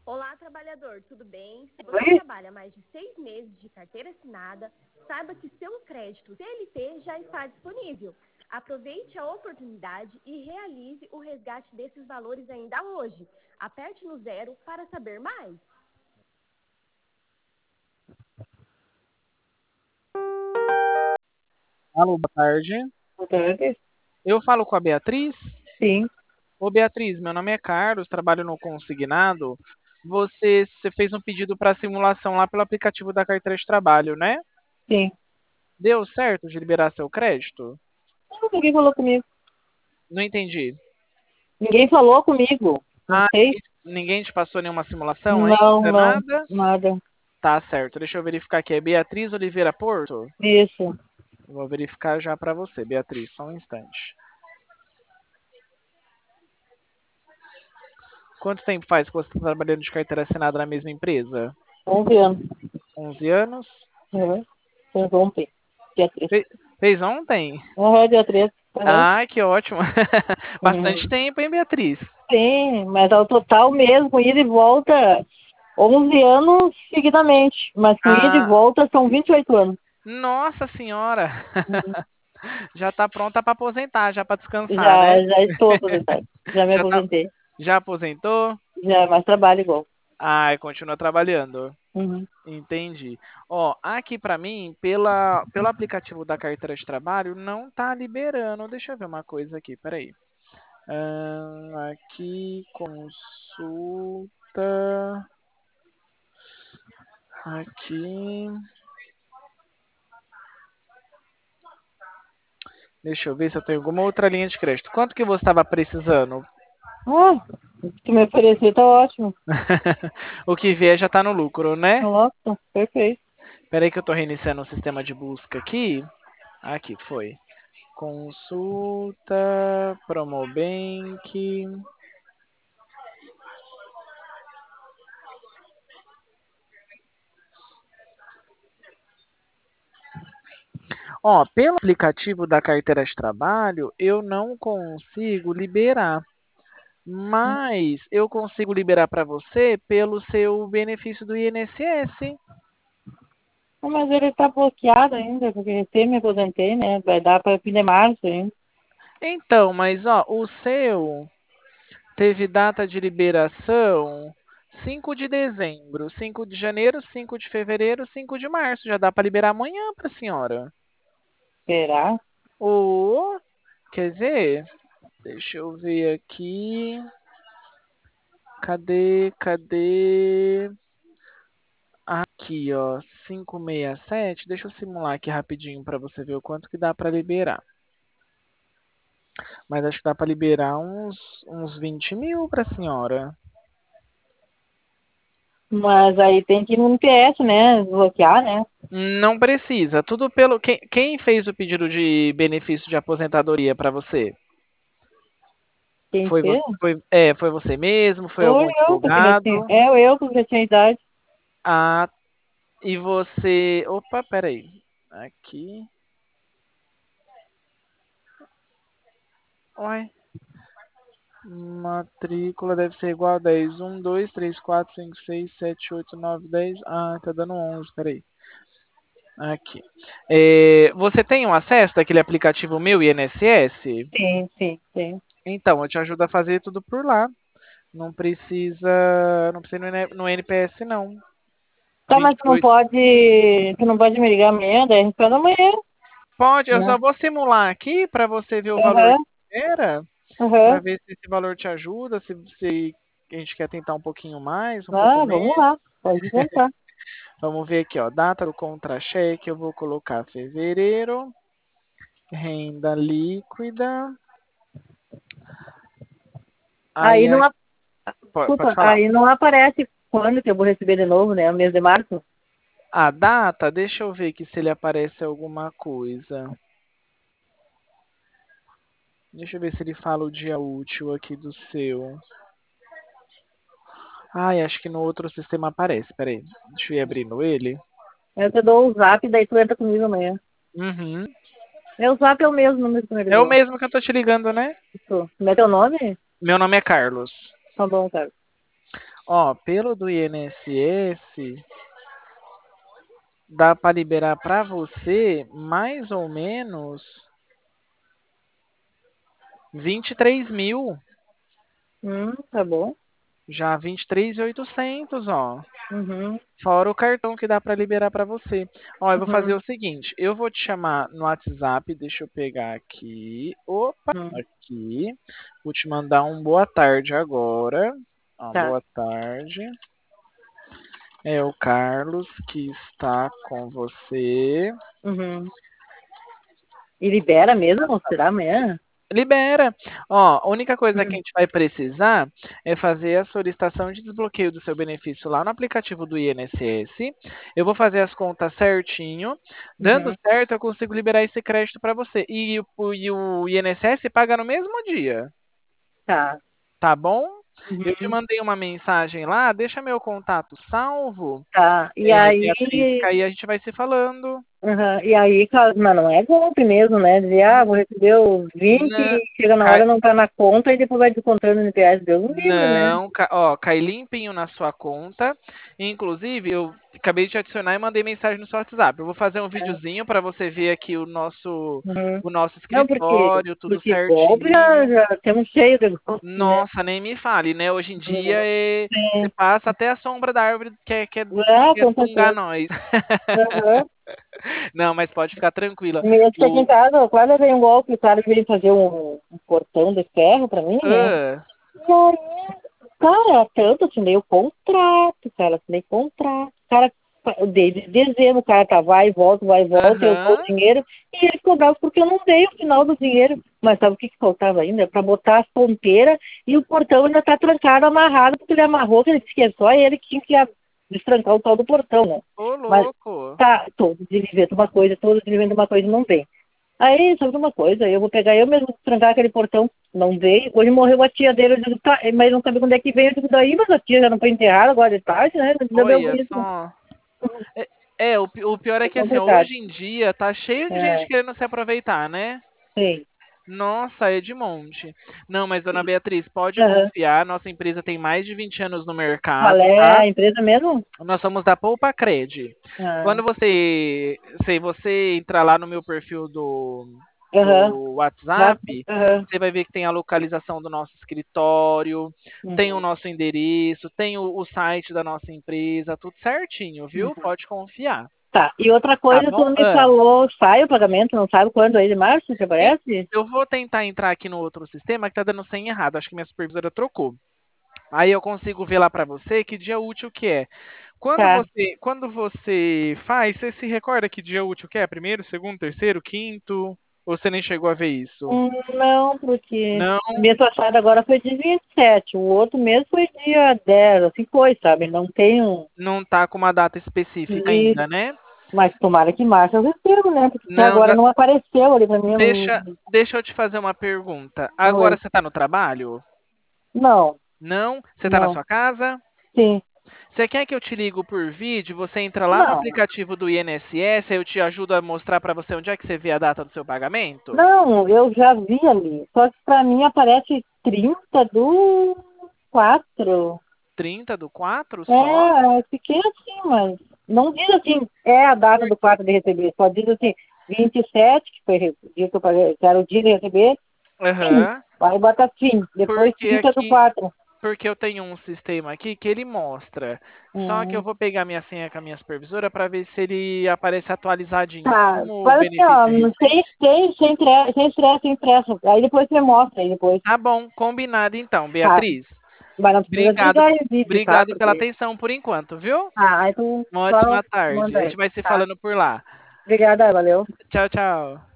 Olá, trabalhador, tudo bem? Se você Oi? trabalha mais de 6 meses de carteira assinada, saiba que seu crédito CLT já está disponível. Aproveite a oportunidade e realize o resgate desses valores ainda hoje. Aperte no 0 para saber mais. Alô, boa tarde. Boa tarde. Eu falo com a Beatriz. Sim, Ô, Beatriz, meu nome é Carlos, trabalho no Consignado. Você fez um pedido para simulação lá pelo aplicativo da carteira de trabalho, né? sim. Deu certo de liberar seu crédito? Não, ninguém falou comigo. Não entendi. Ninguém falou comigo. Não Ah, sei. ninguém te passou nenhuma simulação Não, ainda? não, Nada? nada. Tá certo. Deixa eu verificar aqui. É Beatriz Oliveira Porto? Isso. Vou verificar já para você, Beatriz, só um instante. Quanto tempo faz que você está trabalhando de carteira assinada na mesma empresa? 11 anos. 11 anos? Uhum. Fez ontem. Dia 3. Fez ontem? Uhum, dia 3. Uhum. Ah, que ótimo. Bastante Uhum. tempo, hein, Beatriz? Sim, mas ao total mesmo, ida e volta, 11 anos seguidamente. Mas com ida e Ah, volta são 28 anos. nossa senhora. Uhum. Já tá pronta para aposentar, já para descansar, né? Já estou aposentada. Já me Já tá, aposentei. já aposentou? Já mais trabalho igual. Ai, continua trabalhando. Uhum. Entendi. Ó, aqui para mim, pelo aplicativo da carteira de trabalho, não tá liberando. Deixa eu ver uma coisa aqui, peraí. Aqui, consulta. Aqui. Deixa eu ver se eu tenho alguma outra linha de crédito. Quanto que você estava precisando? Ah, se me oferecer, tá ótimo. O que vier já tá no lucro, né? Nossa, perfeito. Espera aí que eu tô reiniciando o sistema de busca aqui. Aqui foi. Consulta, Promobank. Ó, pelo aplicativo da carteira de trabalho, eu não consigo liberar. Mas eu consigo liberar para você pelo seu benefício do INSS. Ah, mas ele tá bloqueado ainda, porque recém me aposentei, né? Vai dar para fim de março ainda. Então, mas ó, o seu teve data de liberação 5 de dezembro, 5 de janeiro, 5 de fevereiro, 5 de março. Já dá para liberar amanhã para a senhora. Será? Ou, quer ver? Deixa eu ver aqui. Cadê? Aqui, ó, 567. Deixa eu simular aqui rapidinho para você ver o quanto que dá para liberar. Mas acho que dá para liberar uns 20 mil para a senhora. Mas aí tem que ir no NPS, né? Bloquear, né? Não precisa. Tudo pelo. Quem fez o pedido de benefício de aposentadoria para você? Quem fez? Foi você mesmo? Foi Foi algum eu, porque já tinha. advogado? Eu, porque já tinha idade. Ah, e você. Opa, peraí. Aqui. Uai. Matrícula deve ser igual a 10. 1, 2, 3, 4, 5, 6, 7, 8, 9, 10. Ah, tá dando 11. Peraí. Aqui. Você tem um acesso daquele aplicativo Meu INSS? Sim, sim, sim. Então, eu te ajudo a fazer tudo por lá. Não precisa ir no NPS não. Tá, mas 28. tu não pode me ligar amanhã, daí a gente faz amanhã, Pode, eu né? só vou simular aqui para você ver o valor Aham, que era, para aham. ver se esse valor te ajuda, se a gente quer tentar um pouquinho mais, um pouco Ah, menos. vamos lá, pode tentar. Vamos ver aqui, ó, data do contra-cheque, eu vou colocar fevereiro, renda líquida. Aí Aí, não, pode desculpa, falar. aí não aparece quando que eu vou receber de novo, né? O mês de março. A data, deixa eu ver aqui se ele aparece alguma coisa. Deixa eu ver se ele fala o dia útil aqui do seu. Ai, acho que no outro sistema aparece. Peraí, deixa eu ir abrindo ele. Eu te dou o zap, daí tu entra comigo amanhã. Uhum. Meu zap é o mesmo número que tu me É o ligou. mesmo que eu tô te ligando, né? Isso. Como é teu nome? Meu nome é Carlos. Tá bom, cara. Ó, pelo do INSS, dá para liberar para você mais ou menos 23 mil. Tá bom. Já 23.800, ó. Uhum, Fora o cartão que dá para liberar para você. Ó, eu vou fazer uhum, o seguinte, eu vou te chamar no WhatsApp, deixa eu pegar aqui. Opa, uhum. aqui. Vou te mandar um boa tarde agora. Ó, Tá. boa tarde. É o Carlos que está com você. Uhum. E libera mesmo? Será amanhã? Libera. Ó, a única coisa que a Hum, gente vai precisar é fazer a solicitação de desbloqueio do seu benefício lá no aplicativo do INSS. Eu vou fazer as contas certinho. Dando Uhum. certo, eu consigo liberar esse crédito para você. E o INSS paga no mesmo dia, Tá. tá bom? Eu te Uhum. mandei uma mensagem lá, deixa meu contato salvo, Tá. E aí, Beatriz, que aí a gente vai se falando. uhum. E aí, mas não é golpe mesmo, né? Dizer, vou receber os 20 Não, e chega na hora não tá na conta e depois vai descontando no IPS. Deus me livre, né? Não, ó, cai limpinho na sua conta. Inclusive, eu acabei de te adicionar e mandei mensagem no seu WhatsApp. Eu vou fazer um É. videozinho para você ver aqui o nosso, Uhum. o nosso Não, escritório, tudo porque golpe já, certinho. já temos cheio de golpe, né? Nossa, nem me fale, né? Hoje em dia Uhum. você Sim. passa até a sombra da árvore quer Com tungar certeza. nós. Uhum. Não, mas pode ficar tranquila. Eu cheguei em O, casa, eu quase levei um golpe, o cara veio fazer um portão de ferro pra mim, né? ah, E aí, cara, tanto assinei o contrato, cara, assinei contrato. Cara, desde dezembro, o cara tá vai e volta, eu dou o aham. dinheiro, e ele ficou bravo porque eu não dei o final do dinheiro. Mas sabe o que faltava ainda? Pra botar as ponteiras e o portão ainda tá trancado, amarrado, porque ele amarrou, que ele disse que é só ele que tinha que destrancar o tal do portão, né? Ô, Mas louco. tá, todos eles inventam uma coisa, todos eles inventam uma coisa e não vem. Aí, sabe uma coisa? Eu vou pegar eu mesmo, trancar aquele portão. Não veio. Hoje morreu a tia dele. Eu digo, tá, mas não sabe quando é que veio. Eu digo, daí, mas a tia já não foi enterrada agora de tarde, né? Não deu Olha bonito. só. O pior é É que assim, ó, complicado. hoje em dia tá cheio de gente É, querendo se aproveitar, né? sim. Nossa, é de monte. Não, mas dona Beatriz, pode Aham. confiar, nossa empresa tem mais de 20 anos no Qual mercado, é tá? a empresa mesmo? Nós somos da Poupa Cred. Ah, Quando você entrar lá no meu perfil aham. do WhatsApp, Aham. você vai ver que tem a localização do nosso escritório, tem o Uhum. nosso endereço, tem o site da nossa empresa, tudo certinho, viu? Uhum. Pode confiar. Tá. E outra Tá coisa, tu bom? me falou, sai o pagamento, não sabe quando aí de março, te E aparece? eu vou tentar entrar aqui no outro sistema que tá dando 100 errado. Acho que minha supervisora trocou. Aí eu consigo ver lá para você que dia útil que é. Tá. Quando você faz, você se recorda que dia útil que é? Primeiro, segundo, terceiro, quinto? Ou você nem chegou a ver isso? Não, porque Não, mês passado agora foi dia 27, o outro mês foi dia 10, assim foi, sabe? Não tem um. não tá com uma data específica ainda, né? Mas tomara que março eu recebo, né? Porque até Não, agora não apareceu ali pra mim. deixa eu te fazer uma pergunta. Agora Oi. você tá no trabalho? Não, Não? Você tá na não. sua casa? Sim. Você quer que eu te ligo por vídeo? Você entra lá no Não. aplicativo do INSS, aí eu te ajudo a mostrar para você onde é que você vê a data do seu pagamento? Não, eu já vi ali. Só que pra mim aparece 30/4. 30/4 só? É, eu fiquei assim, mas não diz assim, é a data Por- do 4 de receber, só diz assim, 27, que foi o dia que eu paguei, que era o dia de receber, fim. Aham. Aí bota fim, depois Porque 30/4. porque eu tenho um sistema aqui que ele mostra. Só que eu Hum. vou pegar minha senha com a minha supervisora para ver se ele aparece atualizadinho. Tá, Como o faz assim, ó, benefício é recente. sem estresse, sem pressa. Aí depois você mostra, aí depois. Tá bom, combinado então, Tá, Beatriz. mas não precisa Obrigado, desligar o vídeo, tá? obrigado pela Porque. atenção por enquanto, viu? Ah, aí tu Uma só ótima tarde. manda A aí. gente vai se Tá. falando por lá. Obrigada, valeu. Tchau, tchau.